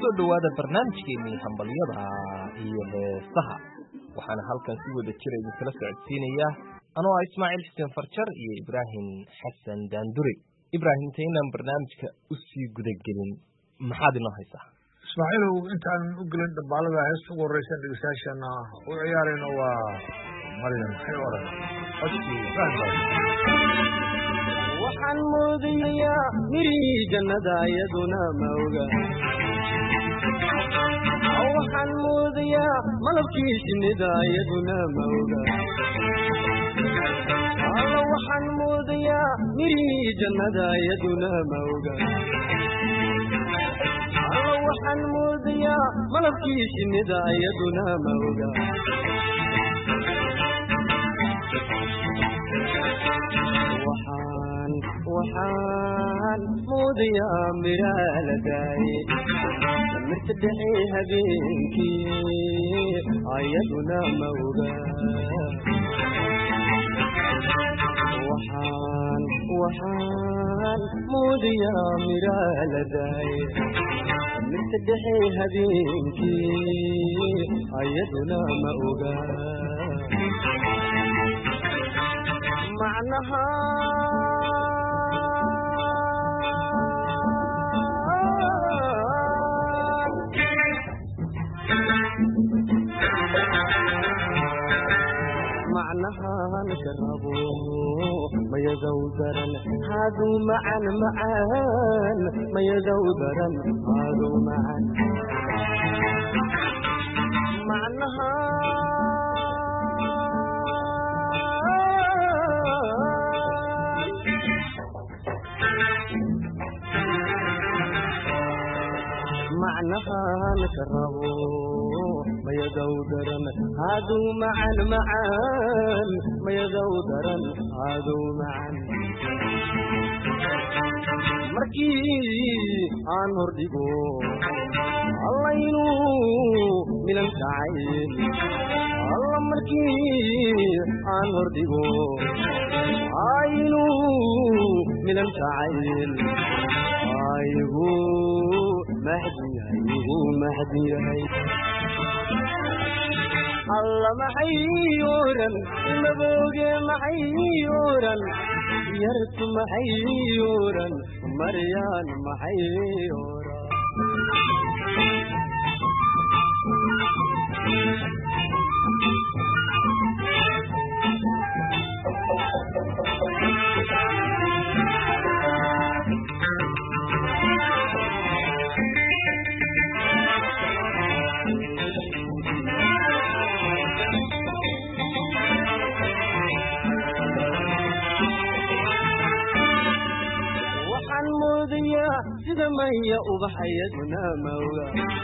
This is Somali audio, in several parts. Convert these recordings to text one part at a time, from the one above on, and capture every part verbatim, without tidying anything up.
soo dhawaada barnaamijkeennii hambalyada iyo heesaha waxaana halkan si wada jira idin kala socodsiinaya anoo ah Ismaaciil Xuseen Farjar iyo Ibraahim Xasan Daandure. Ibraahim, intaan barnaamijka u sii guda gelin maxaad inoo haysaa? Ismaaciil, intaan u gelin dambaalada heesta ugu horeysa dhegeystayaashana u ciyaarayno waa Maryam Xewaran codkii waxaan moodayaa mirii jannada iyaduna ma oga waxaan moodayaa malabkii shinnida iyaduna ma oga alla waxaan moodayaa mirii jannada iyaduna ma oga alla waxaan moodayaa malabkii shinnida iyaduna ma oga waxaan moodayaa miraaladaay mirta dhexe habeenkii ayaduna ma oga waxaan waxaan moodayaa miraaladaay mirta dhexe habeenkii ayaduna ma oga macnaha معناها نشربه ما يزودرا هادو معا معان ما يزودرا هادو معا معناها معناها نشربه ما يزودرا هادو معا معان ما يزودرا هادو معا مركي عن هرديقو الله ينو من الكعين الله مركي عن هرديقو عينو من الكعين عيهو مهدي عيهو مهدي عيهو الله محيورا مبوغي محيورا يرت محيورا مريان محيورا sida maya ubaxayaduna mawga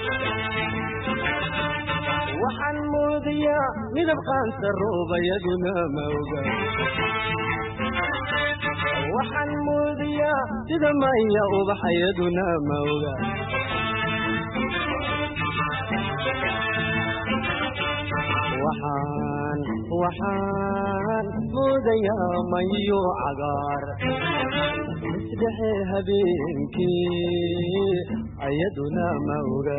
waxaan moodayaa midab qaansa roobayaduna mawga waxaan moodayaa sida maya ubaxayaduna mawga waxaan waxaan moodayaa mayo cagaar isdhexe habeenkii ayaduna ma oga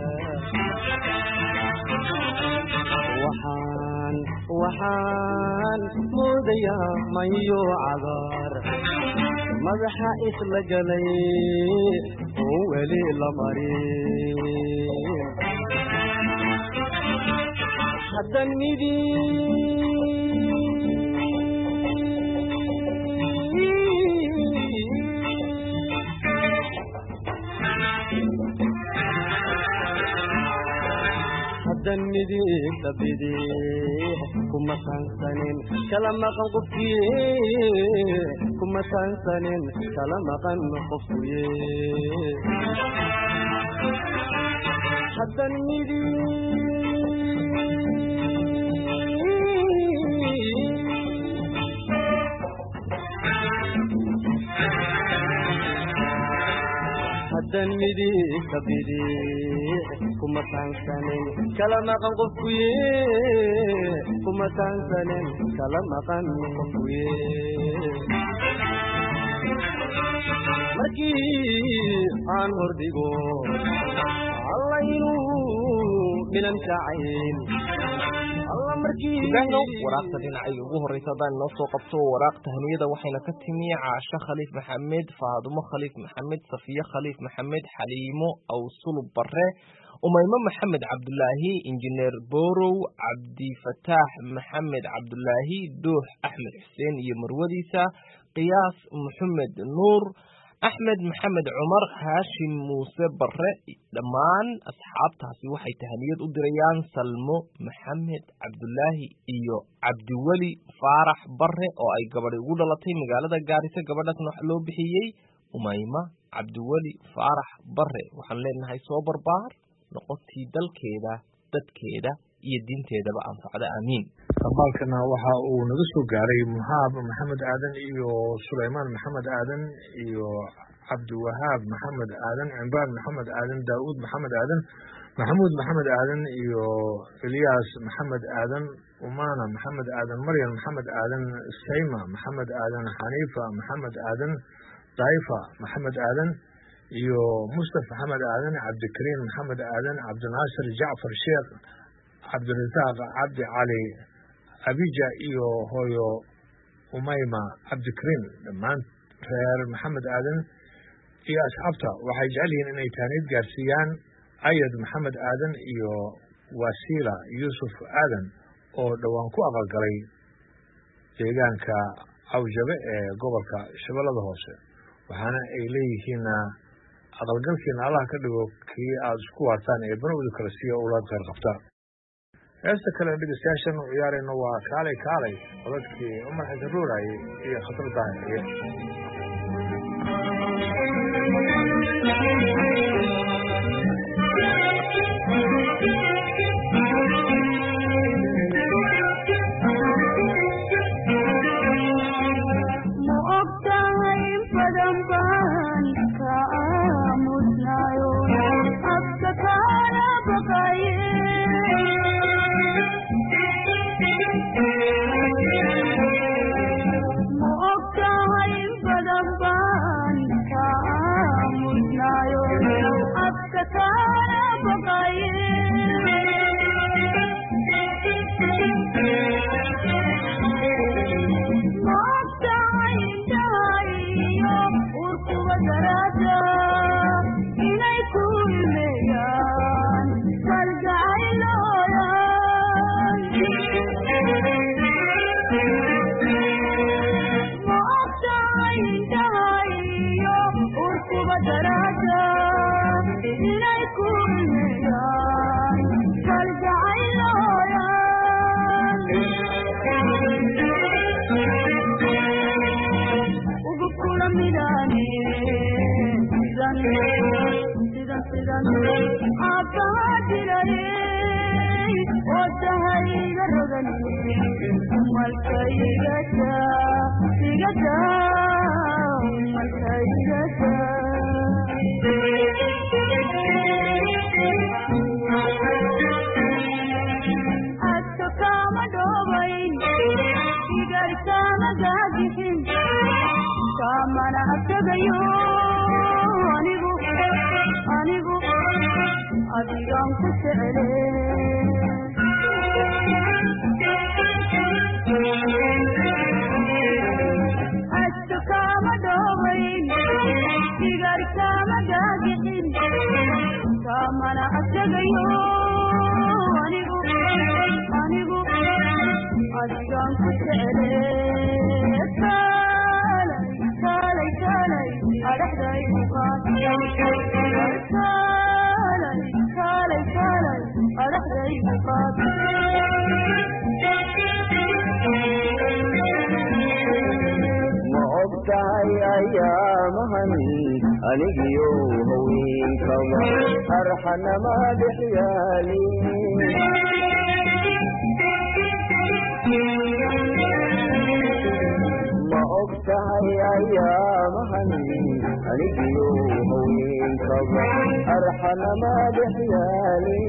waxaan waxaan moodayaa mayo cagaar madaxa isla galay oo weli la marin haddan midii haddan midii sabidii kuma tansanin kala maqan qofkii kuma tansanin kala maqan qofkii haddan midii haddan midii sabidii kuma tansanin kala maqan qofkii kuma tansanin kala maqan qofkii markii aan hordhigo minan jacayl alla markii ibraahino waraaqta dhinacayga ugu horreysa haddaan inoo soo qabto waraaqta haniyada waxayna ka timi caasho khaliif maxamed faadumo khaliif maxamed safiye khaliif maxamed xaliimo awsulub barre umaymo maxamed cabdulaahi injineer borow cabdifataax maxamed cabdulaahi doox axmed xuseen iyo marwadiisa qiyaas maxamed nuur axmed maxamed cumar haashim muuse barre dhammaan asxaabtaasi waxay tahaniyad u dirayaan salmo maxamed cabdulaahi iyo cabdiweli faarax barre oo ay gabadhi ugu dhalatay magaalada gaariso gabadhaasna waxa loo bixiyey umayma cabdiweli faarax barre waxaan leenahay soo barbaar noqotii dalkeeda dadkeeda iyo diinteedaba anfacda aamiin qabaalkana waxa uu naga soo gaaray muhaab maxamed aadan iyo sulaymaan maxamed aadan iyo cabdiwahaab maxamed aadan cimraan maxamed aadan daawuud maxamed aadan maxamuud maxamed aadan iyo ilyaas maxamed aadan umana maxamed aadan maryam maxamed aadan sayma maxamed aadan xaniifa maxamed aadan daifa maxamed aadan iyo mustafa maxamed aadan cabdikariim maxamed aadan cabdinaasir jacfar sheekh cabdirasaaq cabdi cali abija iyo hooyo umayma cabdikariim dhammaan reer maxamed aadan iyo asxaabta waxay jecel yihiin inay taaniid gaarsiiyaan ayad maxamed aadan iyo wasiila yuusuf aadan oo dhowaan ku aqalgalay deegaanka cawjabe ee gobolka shabeellada hoose waxaana ay leeyihiin aqalgalkiina allah ka dhigo kii aada isku waartaan ee banowda kale siiya ulaad kheyr qabta heesta kale dhegeystayaashan u ciyaarayno waa kaalay kaalay codadkii cumar xasan ruuraaye iyo khatar daahiriye anigiyo haweenkaba arxanama dhexyaali ma og tahay ayaamahan anigiyo haweenkaba arxanama dhexyaali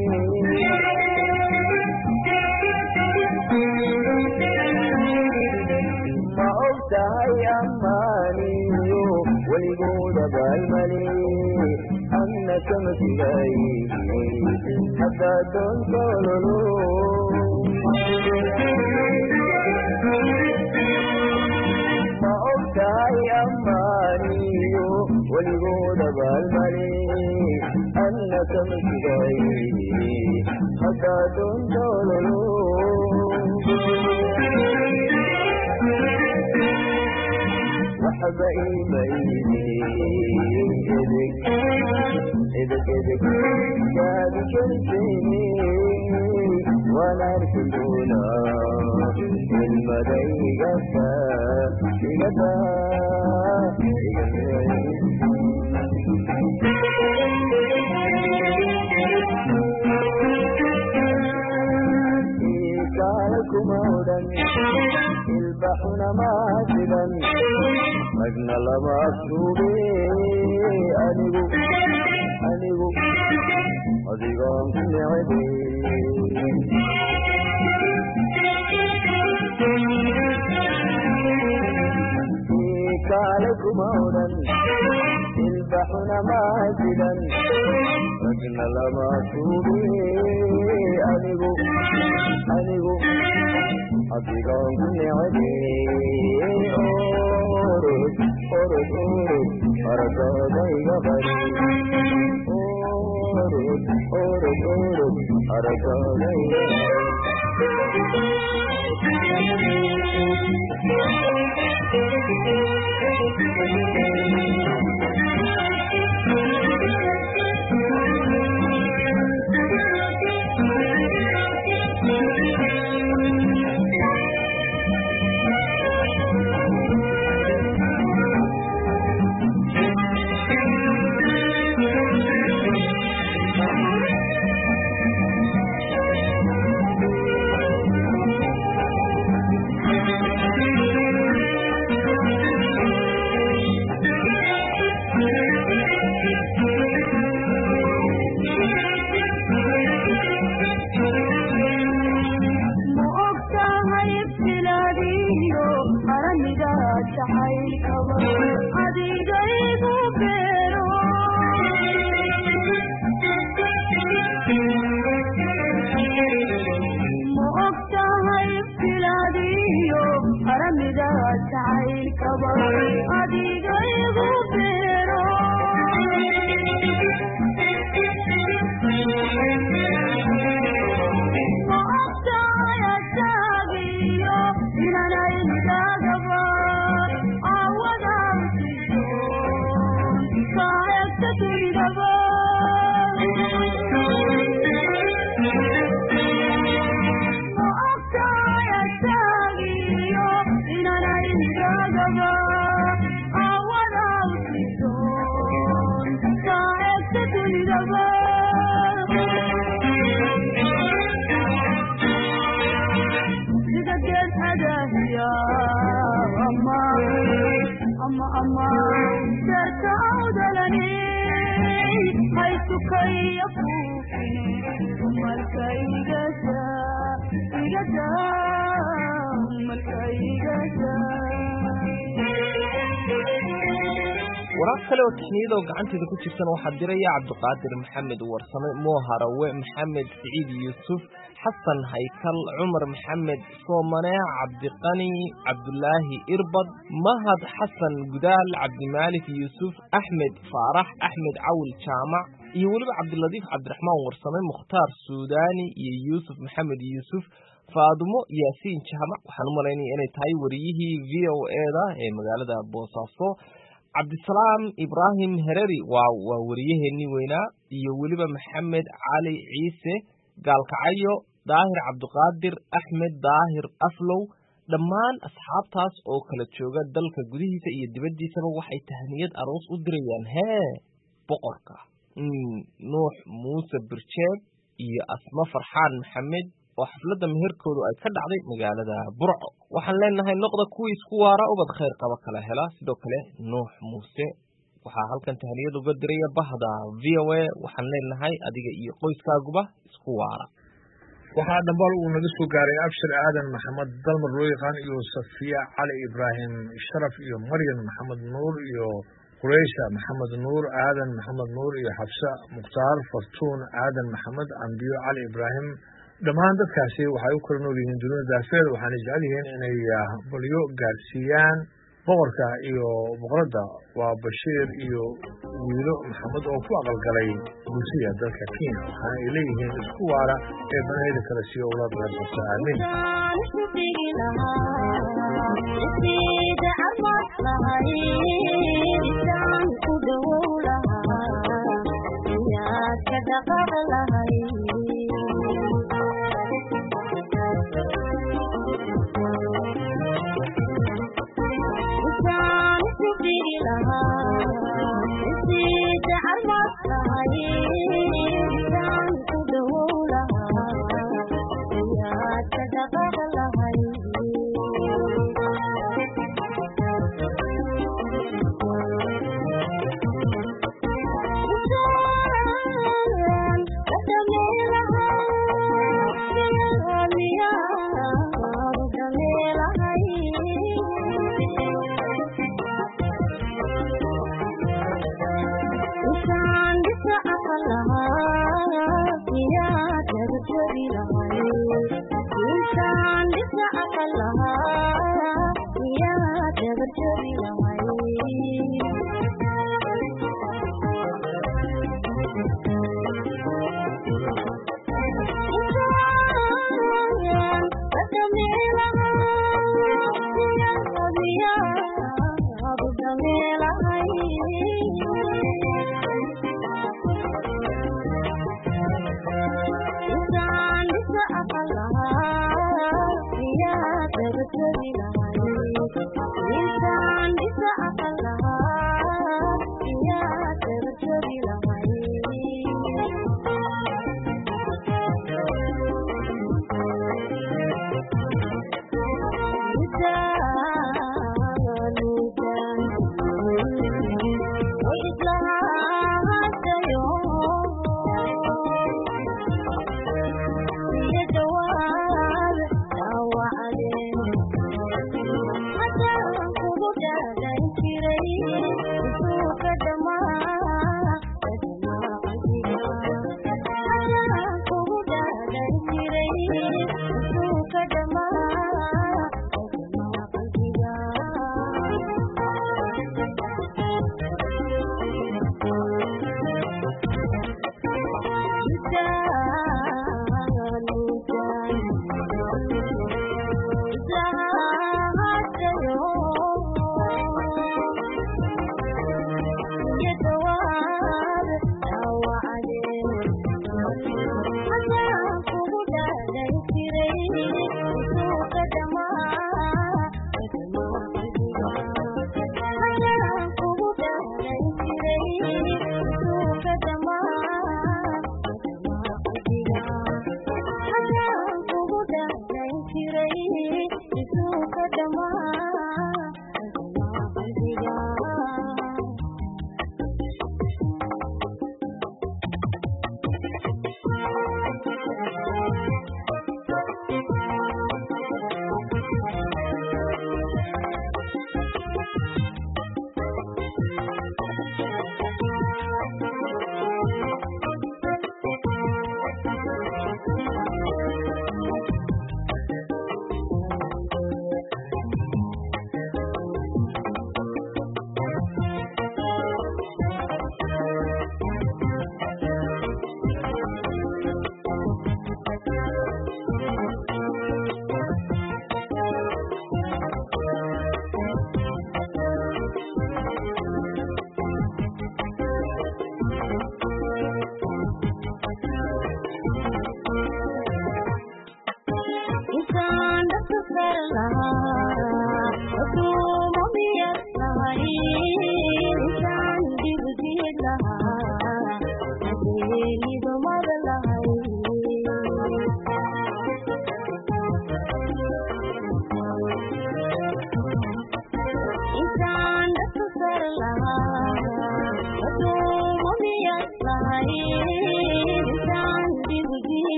ma og tahay ammaaniyo weligooda baalmali كمتغي حتى تنطللو ما أبتعي أمانيو ولغود بالمالي أن كمتغي حتى تنطللو وحبئي ميدي إذك إذك إذك جادي كنتيني وانا ارسلونا المدى يقفى يقفى إيكالكم عودا البحر ماجدا مجنى لما أكتوبي أنيبو أنيبو أذيقام سنعدي إيكالكم عودا البحر ماجدا مجنى لما أكتوبي أنيبو أنيبو أذيقام سنعدي أورد أورد أورد أركضي غفري أورد أورد أورد أركضي waraaq kale oo taxniyada oo gacanteeda ku jirtan waxaa diraya cabdiqaadir maxamed warsame mooharawe maxamed siciid yuusuf xasan haykal cumar maxamed soomane cabdiqani cabdulaahi irbad mahad xasan gudaal cabdimaalik yuusuf axmed faarax axmed cawl jaamac iyo weliba cabdiladiif cabdiraxmaan warsame mukhtaar suudaani iyo yuusuf maxamed yuusuf faadumo yaasiin jaamac waxaan u malaynaya inay tahay wariyihii v o eda ee magaalada boosaaso cabdisalaam ibraahim hereri waa waa wariyaheenii weynaa iyo weliba maxamed cali ciise gaalkacyo daahir cabdiqaadir axmed daahir aflow dhammaan asxaabtaas oo kala jooga dalka gudihiisa iyo dibaddiisaba waxay tahniyad aroos u dirayaan hee boqorka nuux muuse birjeeb iyo asma farxaan maxamed oo xafladda meherkoodu ay ka dhacday magaalada burco waxaan leenahay noqda kuwii isku waara ubad khayr qaba kala hela sidoo kale nuux muuse waxaa halkan tahniyad uga diraya bahda v o a waxaan leenahay adiga iyo qoyskaaguba isku waara waxaa dhambaal uu naga soo gaaray abshir aadan maxamed dalmar loo yaqaan iyo safiya cali ibraahim sharaf iyo maryan maxamed nuur iyo quraysha maxamed nuur aadan maxamed nuur iyo xabsa mukhtaar fartuun aadan maxamed ambiyo cali ibraahim dhammaan dadkaasi waxay u kala nool yihiin dunida daafeed waxaana jecel yihiin inay balyo gaadhsiiyaan boqorka iyo boqoradda waa bashiir iyo wiilo maxamed oo ku aqalgalay guusiya dalka kenya waxaana ay leeyihiin isku waara ee banaheda kale siiyo owlaad reer qabta aamin It's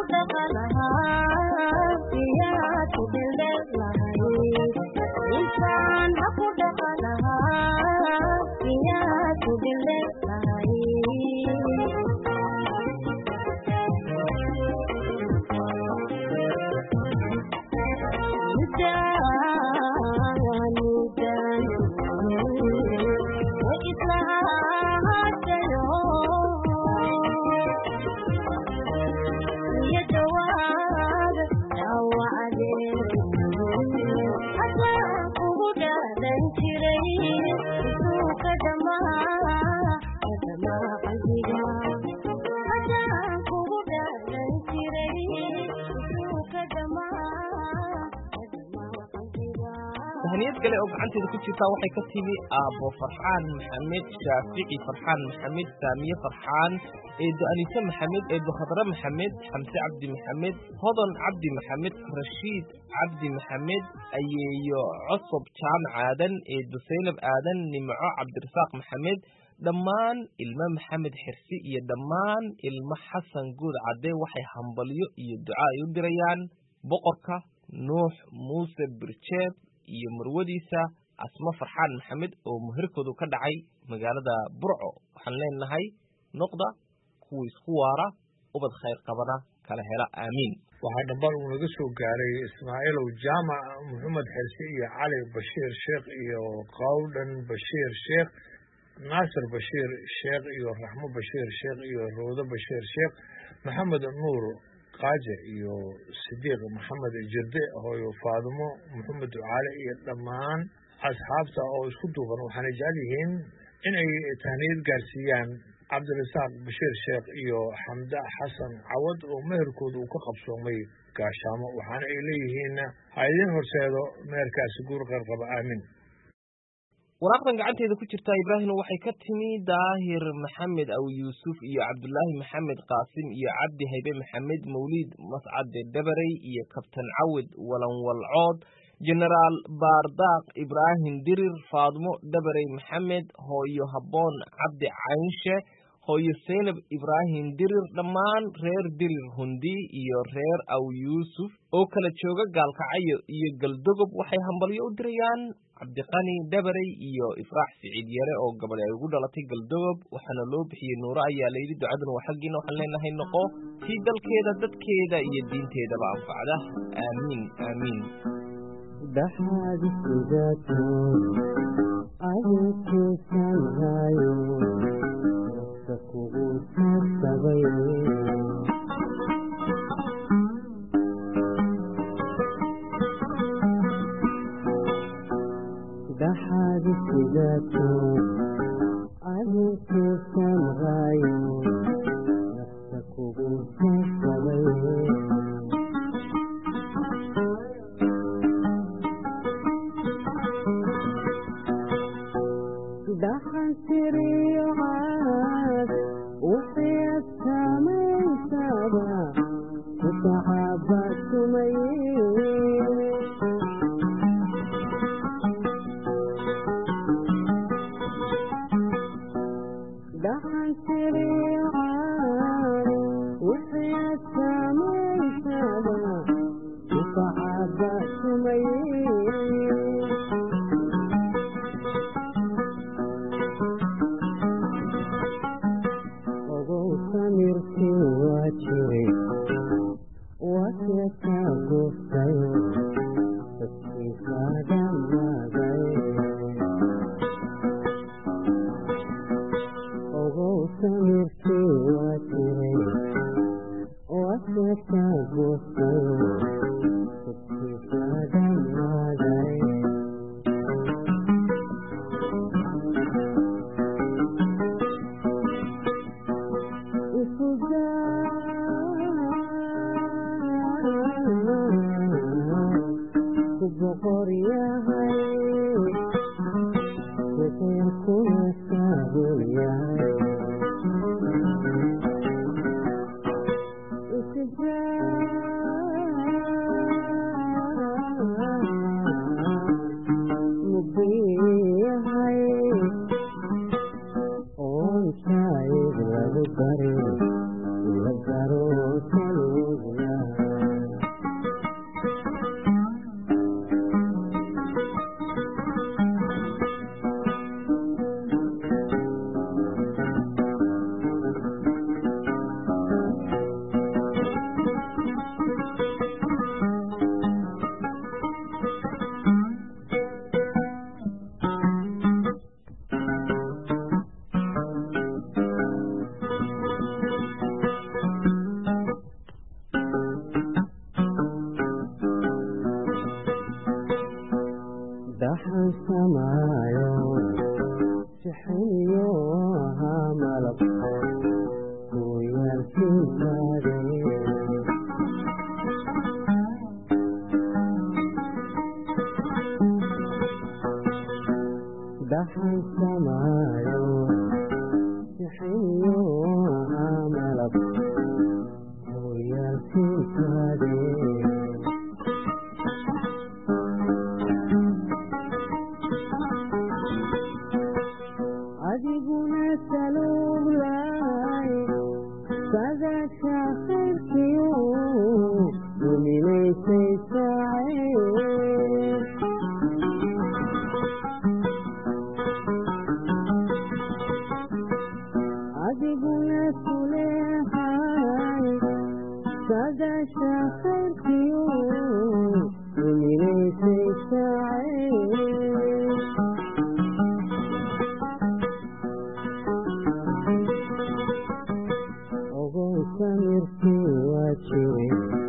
هنيت كله أنت إذا كنت تسوي حاجة تبي أبو فرحان محمد شافعي فرحان محمد سامية فرحان إدو أنيسة محمد إدو خضرة محمد حمزة عبد محمد هضن عبد محمد رشيد عبد محمد أيو عصب شام عادن إدو سينب آدن نمعو عبد الرزاق محمد دمان الما محمد حرسي يدمان الما حسن جود عدي وحي حنبليو يدعاء يدريان بقركة نوح موسى برشيب iyo marwadiisa asma farxaan maxamed oo muhirkoodu ka dhacay magaalada burco waxaan leenahay noqda kuwa isku waara ubad khayr qabana kala hela aamin waxaa dhammaan uu naga soo gaaray ismaaciil jaamac maxamed xirsi iyo cali bashiir sheekh iyo qawdan bashiir sheekh naasir bashiir sheekh iyo raxmo bashiir sheekh iyo roodo bashiir sheekh maxamed nuur qaaje iyo sidiiq maxamed jirde hooyo faadimo maxamed ducaale iyo dhammaan asxaabta oo isku duuban waxaana jecel yihiin inay tahniyad gaarsiiyaan cabdirasaaq bashiir sheekh iyo xamda xasan cawad oo meherkooda uu ka qabsoomay gaashaamo waxaana ay leeyihiin ha idin horseedo meherkaasi guur qarqaba aamin waraaqdan gacanteeda ku jirta ibraahim waxay ka timi daahir maxamed aw yuusuf iyo cabdullaahi maxamed qaasim iyo cabdi haybe maxamed mawliid mascade dabarey iyo kabtan cawid walanwalcood generaal baardaaq ibraahim dirir faadmo dabarey maxamed hooyo habboon cabdi caynshe hooyo seynab ibraahim dirir dhammaan reer dirir hundi iyo reer aw yuusuf oo kala jooga gaalkacyo iyo galdogob waxay hambalyo u dirayaan cabdiqani dabarey iyo ifraax siciid yare oo gabadh ay ugu dhalatay galdogob waxaana loo bixiyey nuuro ayaa layidhi ducaduna waa xaggiina waxaan leenahay noqo tii dalkeeda dadkeeda iyo diinteedaba anfacda aamiin aamiin dhaxaad sidato adinku samrayo nafta kugu sabay dhaxan tiriyo aad وحيا السماء سبا وتعبت ميه دحن سريعان وحيا السماء سبا وتعبت ميه mirti wajiri wasya gustayo sifada magai ogo mirti wajiri wasya gustayo sifada magai بقرياهي وتكون سابلياهي مبيهي وانشايد لبقري لبقر دحن سمايو يحيو عملك ويا الكتابي عجبنا سلوم لاي كذا شاخر كيو ومن سيساعي عجبنا سليحاي كذا شاخر كيو ومن سيساعي سمرتي وجهي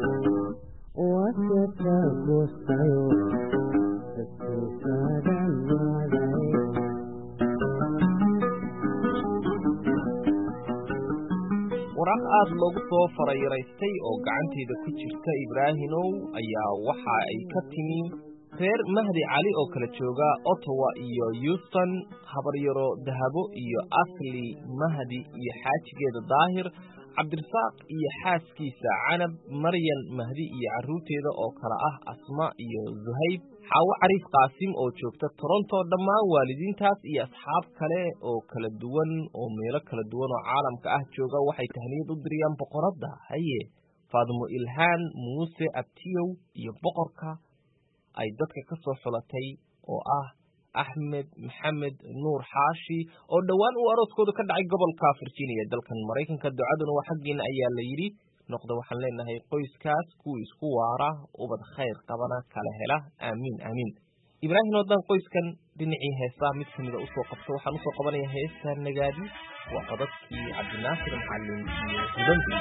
وسكت وسطيو استفاد المالي waraaq aad loogu soo farayraystay oo gacanteeda ku jirta Ibraahimow ayaa waxa ay ka timi reer Mahdi Cali oo kala jooga Ottawa iyo Houston, habaryaro Dahabo iyo Asli Mahdi iyo xaajigeeda Daahir Cabdirasaaq iyo xaaskiisa Canab, Maryan Mahdi iyo caruurteeda oo kala ah Asma iyo Zuhayb, Xaawo Cariif Qaasim oo joogta Toronto, dhammaan waalidiintaas iyo asxaab kale oo kala duwan oo meelo kala duwan oo caalamka ah jooga waxay tahniyad u diriyaan boqoradda haye Faadimo Ilhaan Muuse Abtiyow iyo boqorka ay dadka ka soo xulatay oo ah Ahmed Maxamed Nuur Xaashi oo dhawaan uu arooskooda ka dhacay gobolka Virginia dalkan Mareykanka. Ducaduna waa xaqiina ayaa la yiri noqdo waxaan leenahay qoyskaas kuwa isku waara ubad khayr qabana kala hela aamin aamin. Ibraahim wadan qoyskan dhinacii heesaa mid kamida u soo qabto waxaan u soo qabanayaa heesta Nagaadi waa codadkii Cabdinaasir Macallin iyo Hudanti.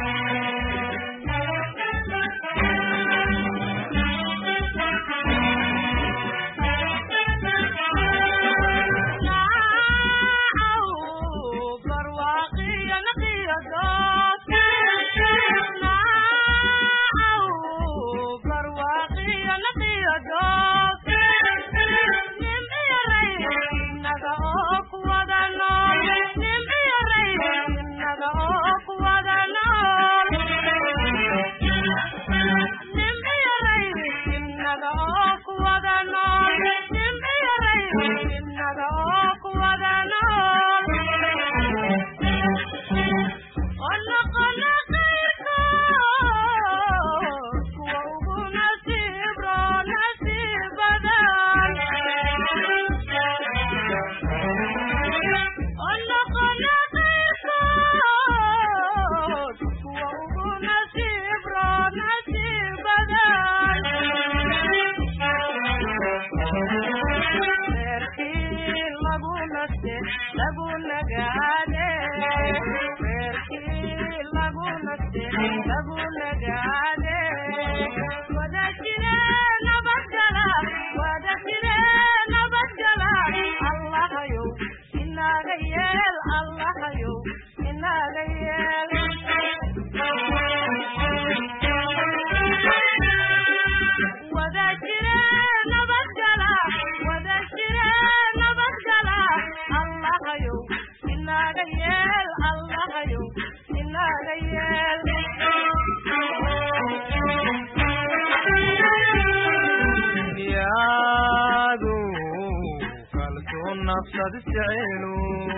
نفسد استعينو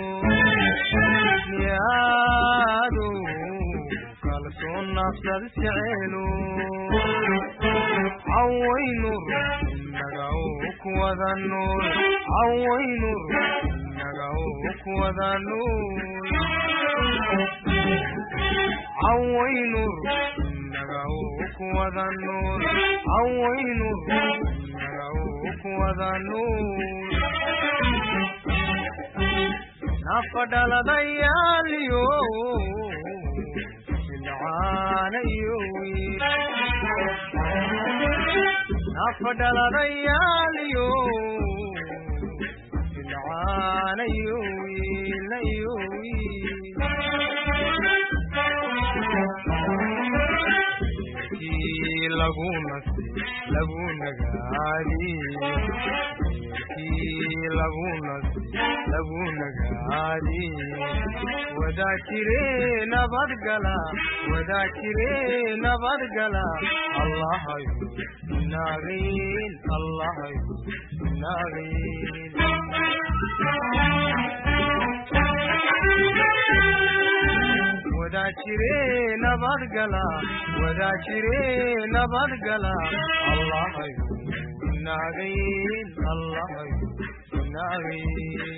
نيادو كالسون نفسد استعينو عوي نور نغاوك وذا النور عوي نور نغاوك وذا النور عوي نور نغاوك وذا النور عوي نور نغاوك وذا النور نفدل ضياليو سلعانيو نفدل ضياليو سلعانيو ليو laguna laguna gaadi laguna laguna gaadi wadaakire nabadgala wadaakire nabadgala allahayo naagin allahayo naagin wadaakire nabadgala wadaakire nabadgala allahayo naagin allahayo naagin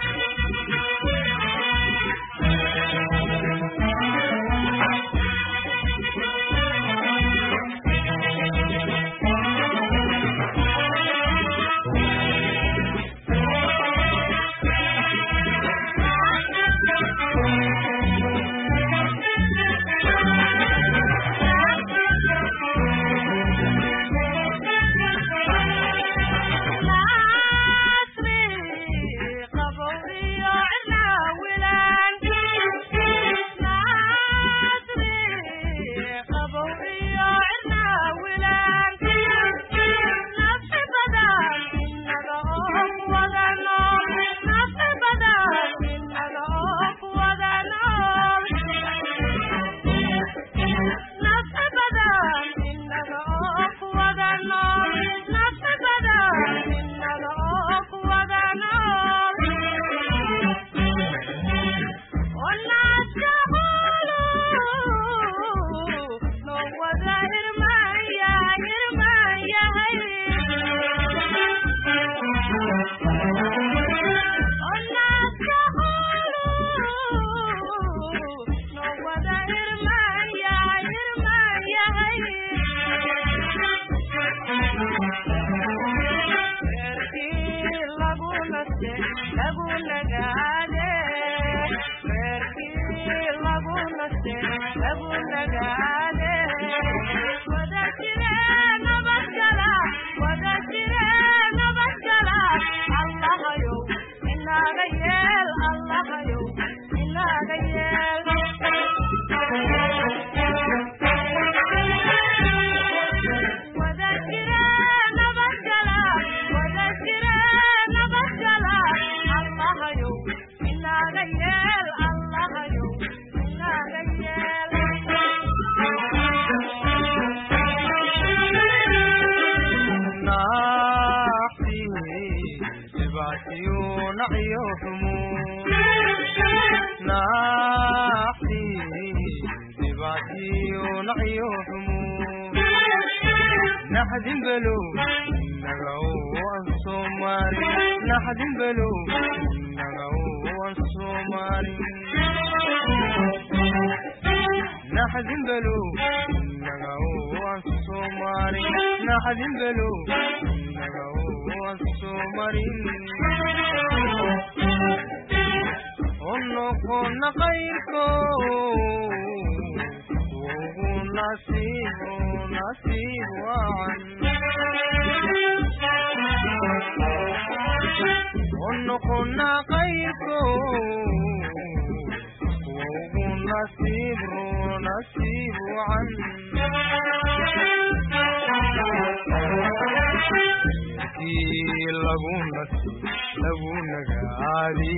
نحدن بلو نغو الصوماري نحدن بلو نغو الصوماري نحدن بلو نغو الصوماري نحدن بلو نغو الصوماري ونكون غيركو نصيب نصيب وعن ونكون غيركو نصيب نصيب وعن لغونا لغونا غادي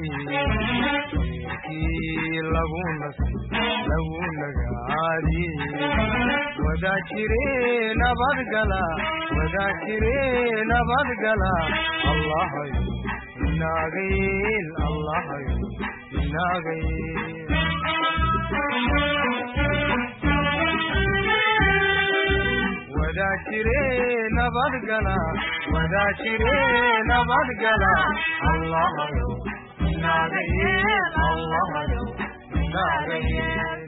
لغونا لغونا غادي وذاكري نبضغلا وذاكري نبضغلا الله ناغيل الله ناغيل وذاكري نبضغلا وذاكري نبضغلا الله ناغيل الله ناغيل